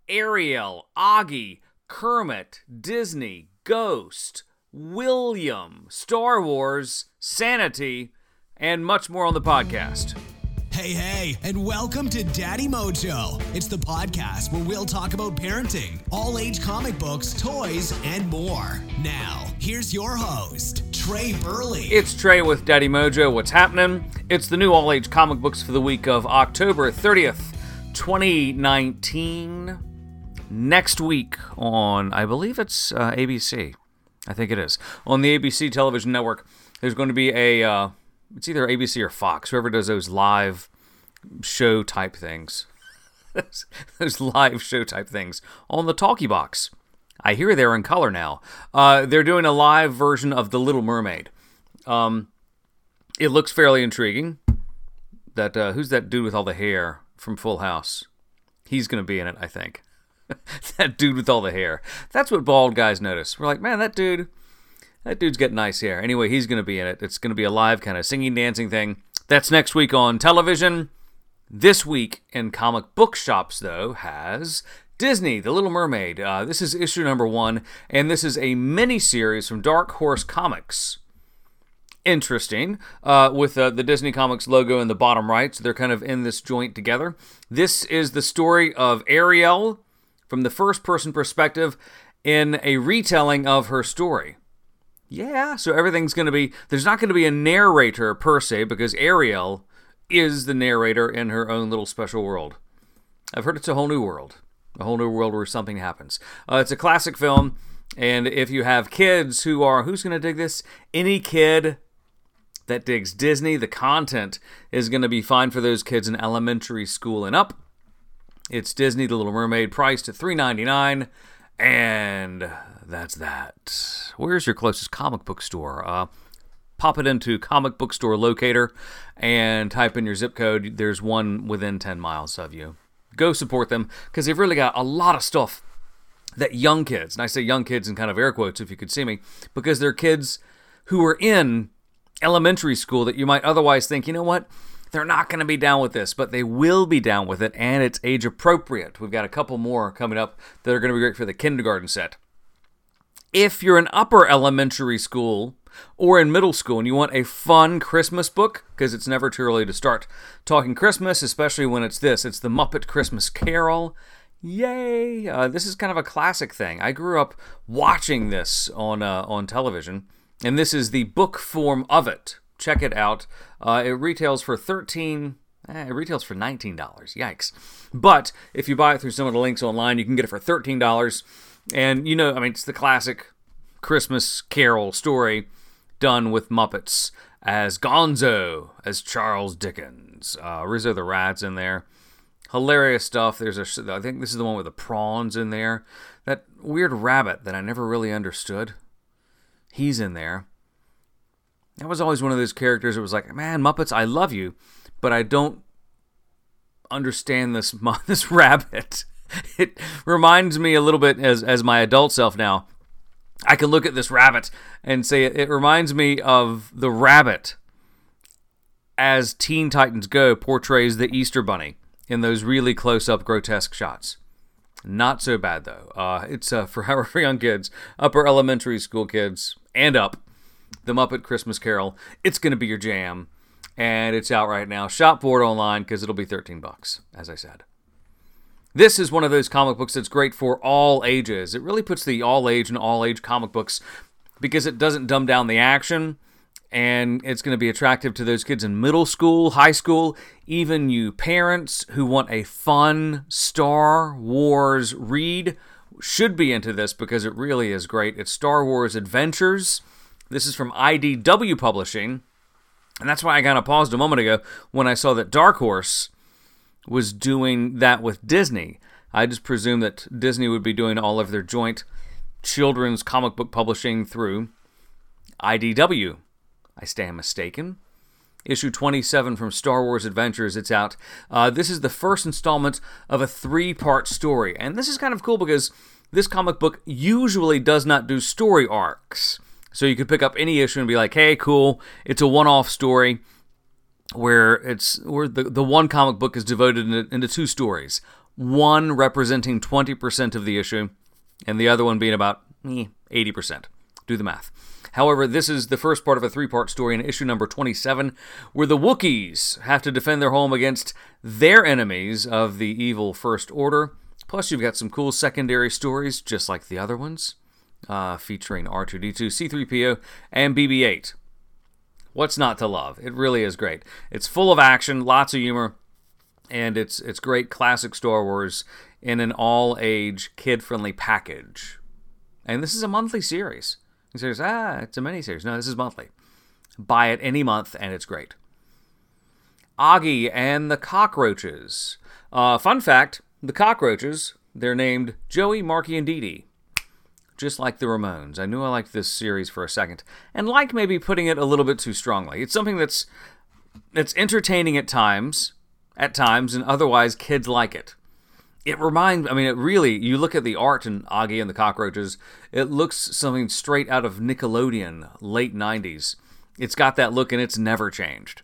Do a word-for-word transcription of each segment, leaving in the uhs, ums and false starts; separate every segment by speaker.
Speaker 1: Ariel, Augie, Kermit, Disney, Ghost, William, Star Wars, Sanity, and much more on the podcast.
Speaker 2: Hey, hey, and welcome to Daddy Mojo. It's the podcast where we'll talk about parenting, all-age comic books, toys, and more. Now, here's your host, Trey Burley.
Speaker 1: It's Trey with Daddy Mojo. What's happening? It's the new all-age comic books for the week of October thirtieth, twenty nineteen. Next week on, I believe it's uh, A B C. I think it is. On the A B C television network, there's going to be a... Uh, It's either A B C or Fox, whoever does those live show type things. those live show type things on the Talkie Box. I hear they're in color now. Uh, they're doing a live version of The Little Mermaid. Um, it looks fairly intriguing. That uh, who's that dude with all the hair from Full House? He's going to be in it, I think. That dude with all the hair. That's what bald guys notice. We're like, man, that dude... That dude's got nice hair. Anyway, he's going to be in it. It's going to be a live kind of singing, dancing thing. That's next week on television. This week in comic book shops, though, has Disney, The Little Mermaid. Uh, this is issue number one, and this is a mini-series from Dark Horse Comics. Interesting, uh, with uh, the Disney Comics logo in the bottom right, so they're kind of in this joint together. This is the story of Ariel from the first-person perspective in a retelling of her story. Yeah, so everything's going to be... There's not going to be a narrator per se, because Ariel is the narrator in her own little special world. I've heard it's a whole new world. A whole new world where something happens. Uh, it's a classic film, and if you have kids who are... Who's going to dig this? Any kid that digs Disney, the content is going to be fine for those kids in elementary school and up. It's Disney, The Little Mermaid, priced at three ninety-nine, and... That's that. Where's your closest comic book store? Uh, pop it into Comic Book Store Locator and type in your zip code. There's one within ten miles of you. Go support them because they've really got a lot of stuff that young kids, and I say young kids in kind of air quotes if you could see me, because they're kids who are in elementary school that you might otherwise think, you know what? They're not going to be down with this, but they will be down with it, and it's age appropriate. We've got a couple more coming up that are going to be great for the kindergarten set. If you're in upper elementary school or in middle school and you want a fun Christmas book, because it's never too early to start talking Christmas, especially when it's this. It's the Muppet Christmas Carol. Yay! Uh, this is kind of a classic thing. I grew up watching this on uh, on television, and this is the book form of it. Check it out. Uh, it retails for thirteen dollars. Eh, it retails for nineteen dollars. Yikes. But if you buy it through some of the links online, you can get it for thirteen dollars. And, you know, I mean, it's the classic Christmas Carol story done with Muppets as Gonzo, as Charles Dickens. Uh, Rizzo the Rat's in there. Hilarious stuff. There's a, I think this is the one with the prawns in there. That weird rabbit that I never really understood. He's in there. That was always one of those characters that was like, man, Muppets, I love you, but I don't understand this, this rabbit. It reminds me a little bit as as my adult self now. I can look at this rabbit and say it, it reminds me of the rabbit as Teen Titans Go portrays the Easter Bunny in those really close-up grotesque shots. Not so bad, though. Uh, it's uh, for however young kids, upper elementary school kids, and up, the Muppet Christmas Carol. It's going to be your jam, and it's out right now. Shop for it online because it'll be thirteen bucks, as I said. This is one of those comic books that's great for all ages. It really puts the all-age and all-age comic books because it doesn't dumb down the action, and it's going to be attractive to those kids in middle school, high school, even you parents who want a fun Star Wars read should be into this because it really is great. It's Star Wars Adventures. This is from I D W Publishing, and that's why I kind of paused a moment ago when I saw that Dark Horse was doing that with Disney. I just presumed that Disney would be doing all of their joint children's comic book publishing through I D W. I stand mistaken. Issue twenty-seven from Star Wars Adventures, it's out. Uh, this is the first installment of a three-part story. And this is kind of cool because this comic book usually does not do story arcs. So you could pick up any issue and be like, hey, cool, it's a one-off story. Where it's where the, the one comic book is devoted into, into two stories. one representing twenty percent of the issue, and the other one being about eh, eighty percent. Do the math. However, this is the first part of a three-part story in issue number twenty-seven, where the Wookiees have to defend their home against their enemies of the evil First Order. Plus, you've got some cool secondary stories, just like the other ones, uh, featuring R two D two, C three P O, and B B eight. What's not to love? It really is great. It's full of action, lots of humor, and it's it's great classic Star Wars in an all-age, kid-friendly package. And this is a monthly series. You say, ah, it's a mini-series. No, this is monthly. Buy it any month, and it's great. Augie and the Cockroaches. Uh, fun fact, the Cockroaches, they're named Joey, Marky, and Dee Dee. Just like the Ramones. I knew I liked this series for a second. And like maybe putting it a little bit too strongly. It's something that's that's entertaining at times, at times, and otherwise kids like it. It reminds, I mean, it really, you look at the art in Augie and the Cockroaches, it looks something straight out of Nickelodeon, late nineties. It's got that look and it's never changed.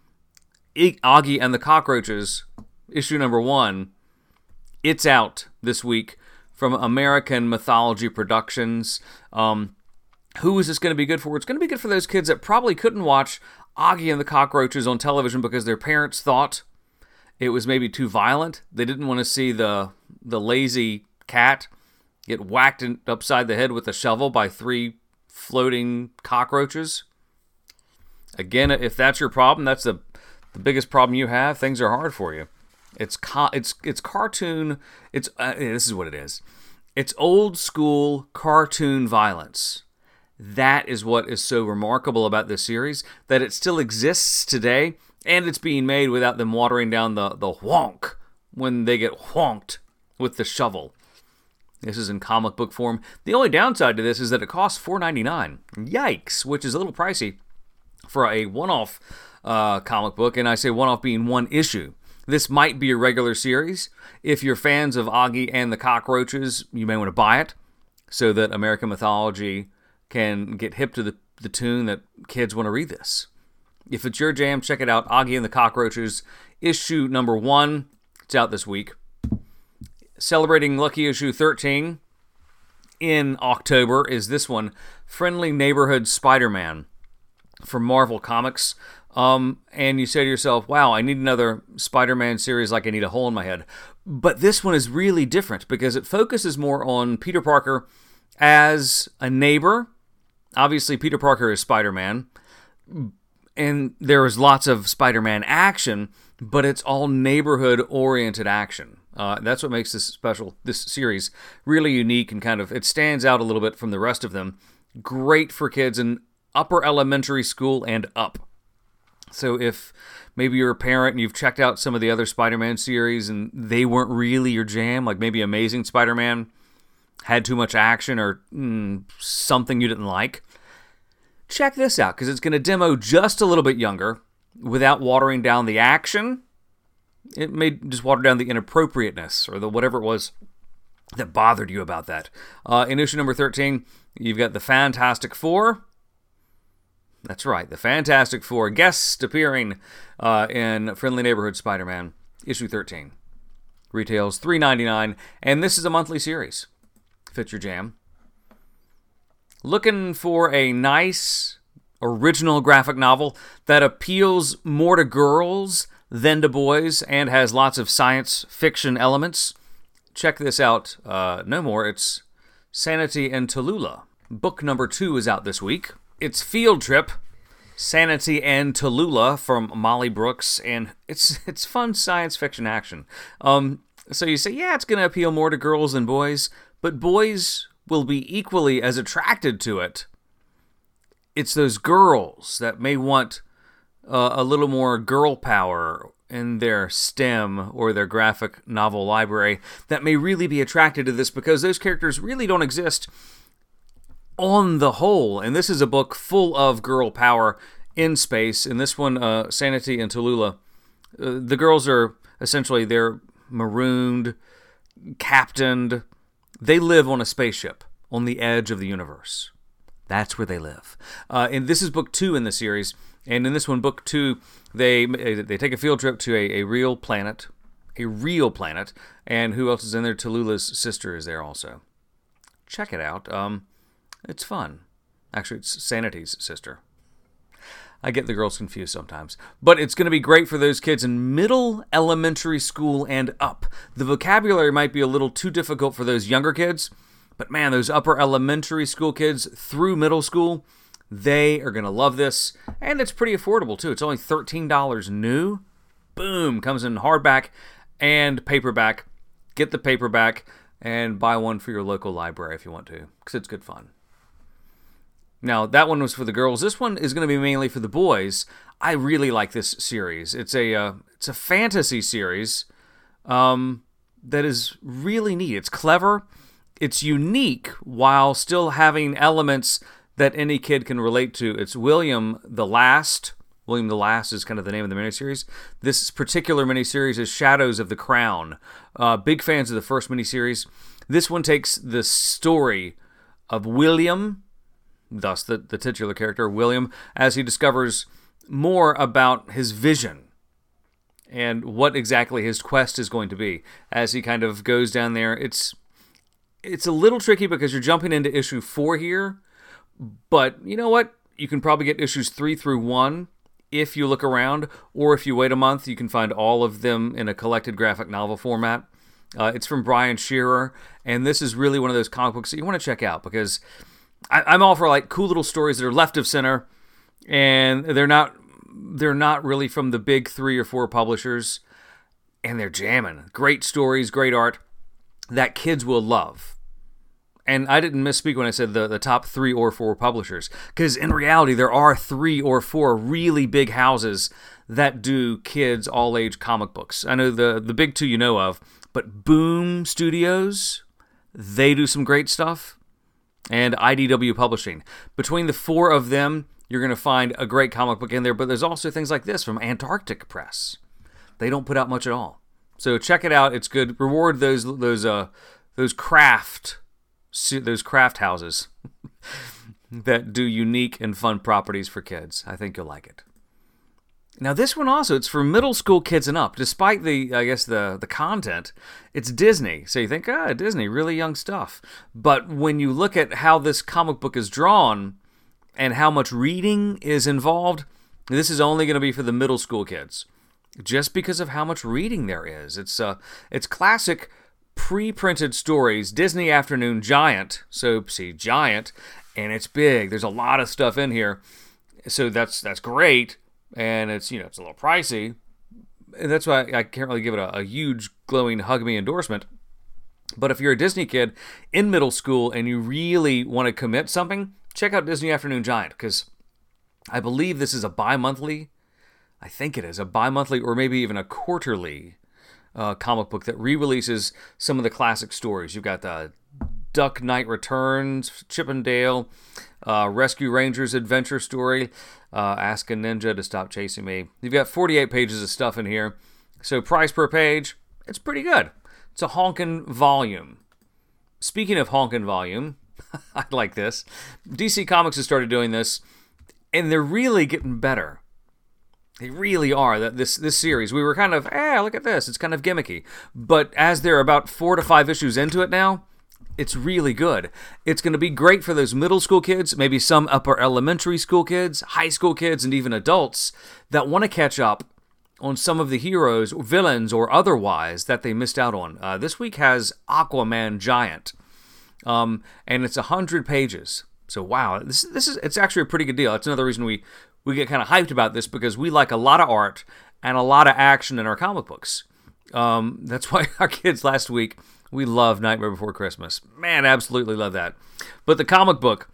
Speaker 1: Augie and the Cockroaches, issue number one, it's out this week from American Mythology Productions. Um, who is this going to be good for? It's going to be good for those kids that probably couldn't watch Augie and the Cockroaches on television because their parents thought it was maybe too violent. They didn't want to see the the lazy cat get whacked in, upside the head with a shovel by three floating cockroaches. Again, if that's your problem, that's the the biggest problem you have. Things are hard for you. It's co- it's it's cartoon. It's uh, this is what it is. It's old school cartoon violence. That is what is so remarkable about this series, that it still exists today. And it's being made without them watering down the, the whonk when they get whonked with the shovel. This is in comic book form. The only downside to this is that it costs four dollars and ninety-nine cents. Yikes, which is a little pricey for a one-off uh, comic book. And I say one-off being one issue. This might be a regular series. If you're fans of Augie and the Cockroaches, you may want to buy it so that American Mythology can get hip to the, the tune that kids want to read this. If it's your jam, check it out. Augie and the Cockroaches, issue number one. It's out this week. Celebrating Lucky Issue thirteen in October is this one, Friendly Neighborhood Spider-Man from Marvel Comics. Um, and you say to yourself, wow, I need another Spider-Man series like I need a hole in my head. But this one is really different because it focuses more on Peter Parker as a neighbor. Obviously, Peter Parker is Spider-Man. And there is lots of Spider-Man action, but it's all neighborhood-oriented action. Uh, that's what makes this special, this series really unique and kind of, it stands out a little bit from the rest of them. Great for kids in upper elementary school and up. So if maybe you're a parent and you've checked out some of the other Spider-Man series and they weren't really your jam, like maybe Amazing Spider-Man had too much action or mm, something you didn't like, check this out, because it's going to demo just a little bit younger without watering down the action. It may just water down the inappropriateness or the whatever it was that bothered you about that. Uh, in issue number thirteen, you've got the Fantastic Four. That's right, the Fantastic Four guest appearing uh, in Friendly Neighborhood Spider-Man, issue thirteen. Retails three dollars and ninety-nine cents, and this is a monthly series. Fits your jam. Looking for a nice, original graphic novel that appeals more to girls than to boys and has lots of science fiction elements? Check this out. Uh, no more. It's Sanity and Tallulah. Book number two is out this week. It's Field Trip, Sanity and Tallulah from Molly Brooks, and it's it's fun science fiction action. Um, so you say, yeah, it's going to appeal more to girls than boys, but boys will be equally as attracted to it. It's those girls that may want uh, a little more girl power in their STEM or their graphic novel library that may really be attracted to this because those characters really don't exist on the whole. And this is a book full of girl power in space. In this one, uh, Sanity and Tallulah, uh, the girls are essentially, they're marooned, captained. They live on a spaceship on the edge of the universe. That's where they live. Uh, and this is book two in the series. And in this one, book two, they they take a field trip to a, a real planet. a real planet. And who else is in there? Tallulah's sister is there also. Check it out. Um, it's fun. Actually, it's Sanity's sister. I get the girls confused sometimes. But it's going to be great for those kids in middle elementary school and up. The vocabulary might be a little too difficult for those younger kids, but man, those upper elementary school kids through middle school, they are going to love this. And it's pretty affordable, too. It's only thirteen dollars new. Boom! Comes in hardback and paperback. Get the paperback and buy one for your local library if you want to, because it's good fun. Now, that one was for the girls. This one is going to be mainly for the boys. I really like this series. It's a uh, it's a fantasy series um, that is really neat. It's clever. It's unique while still having elements that any kid can relate to. It's William the Last. William the Last is kind of the name of the miniseries. This particular miniseries is Shadows of the Crown. Uh, big fans of the first miniseries. This one takes the story of William, thus the, the titular character, William, as he discovers more about his vision and what exactly his quest is going to be as he kind of goes down there. It's it's a little tricky because you're jumping into issue four here, but you know what? You can probably get issues three through one if you look around, or if you wait a month, you can find all of them in a collected graphic novel format. Uh, it's from Brian Shearer, and this is really one of those comic books that you want to check out because I, I'm all for like cool little stories that are left of center, and they're not they're not really from the big three or four publishers, and they're jamming. Great stories, great art that kids will love. And I didn't misspeak when I said the, the top three or four publishers, because in reality there are three or four really big houses that do kids all-age comic books. I know the, the big two you know of, but Boom Studios, they do some great stuff, and I D W Publishing. Between the four of them, you're going to find a great comic book in there, but there's also things like this from Antarctic Press. They don't put out much at all. So check it out. It's good. Reward those those uh those craft those craft houses that do unique and fun properties for kids. I think you'll like it. Now this one also, it's for middle school kids and up. Despite the, I guess, the, the content, it's Disney. So you think, ah, Disney, really young stuff. But when you look at how this comic book is drawn and how much reading is involved, this is only going to be for the middle school kids. Just because of how much reading there is. It's uh, it's classic pre-printed stories, Disney Afternoon Giant, so see, Giant, and it's big. There's a lot of stuff in here, so that's that's great, and it's, you know, it's a little pricey. That's why I can't really give it a, a huge, glowing, hug me endorsement. But if you're a Disney kid in middle school and you really want to commit something, check out Disney Afternoon Giant, because I believe this is a bi-monthly, I think it is, a bi-monthly or maybe even a quarterly Uh, comic book that re-releases some of the classic stories. You've got the Duck Knight Returns, Chip and Dale, uh, Rescue Rangers Adventure Story, uh, Ask a Ninja to Stop Chasing Me. You've got forty-eight pages of stuff in here. So price per page, it's pretty good. It's a honkin' volume. Speaking of honkin' volume, I like this. D C Comics has started doing this, and they're really getting better. They really are. That this this series, we were kind of, eh, look at this. It's kind of gimmicky. But as they're about four to five issues into it now, it's really good. It's going to be great for those middle school kids, maybe some upper elementary school kids, high school kids, and even adults that want to catch up on some of the heroes, or villains, or otherwise that they missed out on. Uh, this week has Aquaman Giant, um, and it's one hundred pages. So wow, this this is it's actually a pretty good deal. That's another reason we. We get kind of hyped about this because we like a lot of art and a lot of action in our comic books. Um, that's why our kids last week, we love Nightmare Before Christmas. Man, absolutely love that. But the comic book,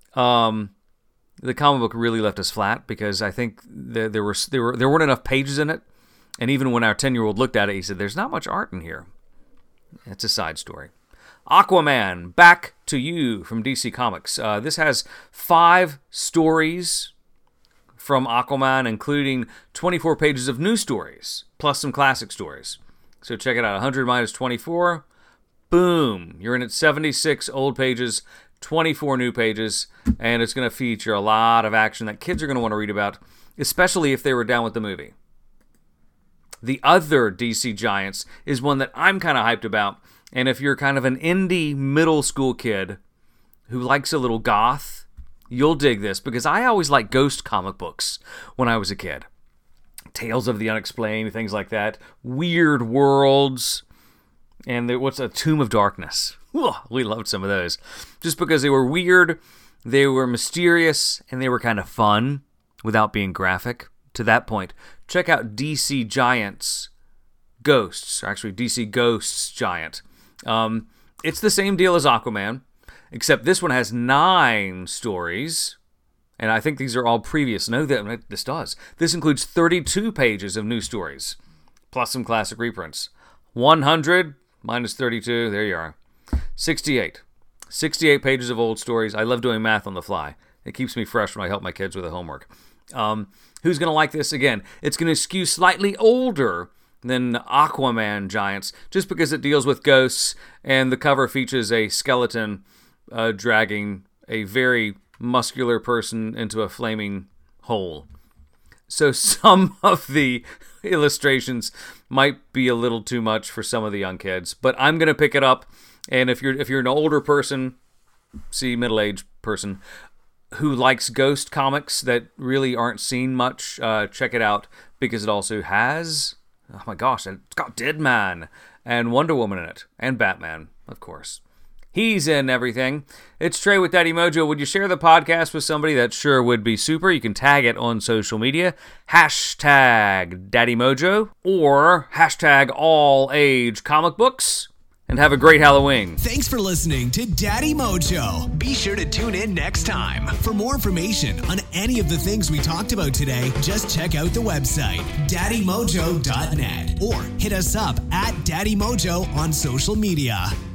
Speaker 1: um, the comic book really left us flat because I think there, there were there were there weren't enough pages in it. And even when our ten-year-old looked at it, he said, "There's not much art in here." It's a side story. Aquaman, back to you from D C Comics. Uh, this has five stories from Aquaman, including twenty-four pages of new stories, plus some classic stories. So check it out, one hundred minus twenty-four, boom, you're in at seventy-six old pages, twenty-four new pages, and it's going to feature a lot of action that kids are going to want to read about, especially if they were down with the movie. The other D C Giants is one that I'm kind of hyped about. And if you're kind of an indie middle school kid who likes a little goth, you'll dig this, because I always liked ghost comic books when I was a kid. Tales of the Unexplained, things like that. Weird Worlds. And there, what's a Tomb of Darkness? Ooh, we loved some of those. Just because they were weird, they were mysterious, and they were kind of fun without being graphic. To that point, check out D C Giants Ghosts. Actually, D C Ghosts Giant. Um, it's the same deal as Aquaman, except this one has nine stories. And I think these are all previous. No, that this does. This includes thirty-two pages of new stories, plus some classic reprints. one hundred minus thirty-two, there you are. sixty-eight. sixty-eight pages of old stories. I love doing math on the fly. It keeps me fresh when I help my kids with the homework. Um, who's going to like this? Again, it's going to skew slightly older than Aquaman Giants, just because it deals with ghosts, and the cover features a skeleton uh, dragging a very muscular person into a flaming hole. So some of the illustrations might be a little too much for some of the young kids, but I'm going to pick it up. And if you're if you're an older person, see middle-aged person, who likes ghost comics that really aren't seen much, uh, check it out, because it also has, oh my gosh, it's got Deadman and Wonder Woman in it, and Batman, of course. He's in everything. It's Trey with Daddy Mojo. Would you share the podcast with somebody? That sure would be super. You can tag it on social media. Hashtag Daddy Mojo or hashtag All Age Comic Books. And have a great Halloween.
Speaker 2: Thanks for listening to Daddy Mojo. Be sure to tune in next time. For more information on any of the things we talked about today, just check out the website, daddy mojo dot net, or hit us up at Daddy Mojo on social media.